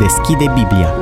deschide Biblia.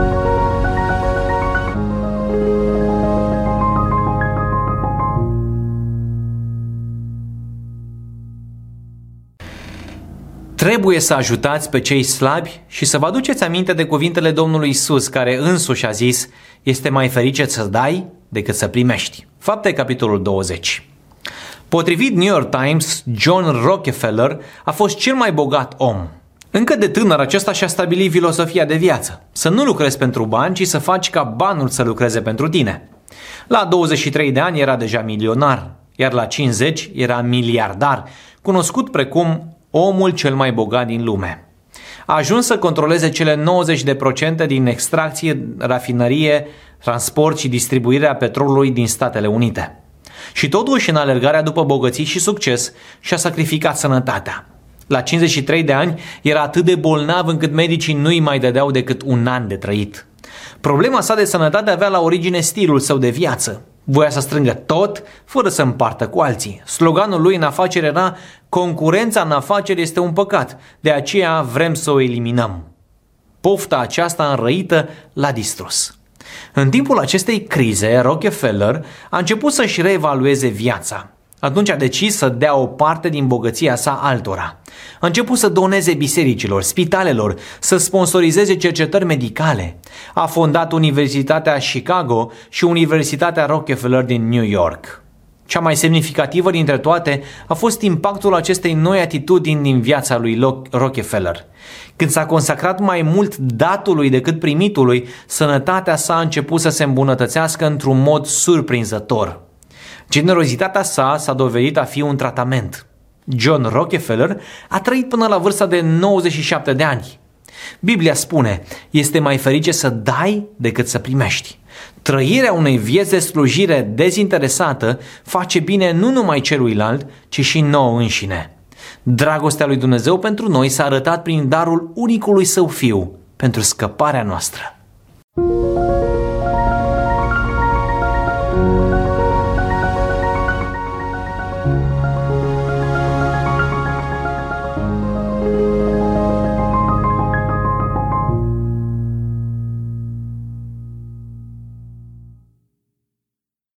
Trebuie să ajutați pe cei slabi și să vă aduceți aminte de cuvintele Domnului Isus, care însuși a zis: este mai fericit să dai decât să primești. Fapte, capitolul 20. Potrivit New York Times, John Rockefeller a fost cel mai bogat om. Încă de tânăr acesta și-a stabilit filosofia de viață: să nu lucrezi pentru bani, ci să faci ca banul să lucreze pentru tine. La 23 de ani era deja milionar, iar la 50 era miliardar, cunoscut precum omul cel mai bogat din lume. A ajuns să controleze cele 90% din extracție, rafinărie, transport și distribuirea petrolului din Statele Unite. Și totuși, în alergarea după bogății și succes, și-a sacrificat sănătatea. La 53 de ani era atât de bolnav încât medicii nu îi mai dădeau decât un an de trăit. Problema sa de sănătate avea la origine stilul său de viață. Voia să strângă tot, fără să împartă cu alții. Sloganul lui în afaceri era: concurența în afaceri este un păcat, de aceea vrem să o eliminăm. Pofta aceasta înrăită l-a distrus. În timpul acestei crize, Rockefeller a început să-și reevalueze viața. Atunci a decis să dea o parte din bogăția sa altora. A început să doneze bisericilor, spitalelor, să sponsorizeze cercetări medicale. A fondat Universitatea Chicago și Universitatea Rockefeller din New York. Cea mai semnificativă dintre toate a fost impactul acestei noi atitudini din viața lui Rockefeller. Când s-a consacrat mai mult datului decât primitului, sănătatea sa a început să se îmbunătățească într-un mod surprinzător. Generozitatea sa s-a dovedit a fi un tratament. John Rockefeller a trăit până la vârsta de 97 de ani. Biblia spune: este mai fericit să dai decât să primești. Trăirea unei vieți de slujire dezinteresată face bine nu numai celuilalt, ci și nouă înșine. Dragostea lui Dumnezeu pentru noi s-a arătat prin darul unicului său Fiu pentru scăparea noastră.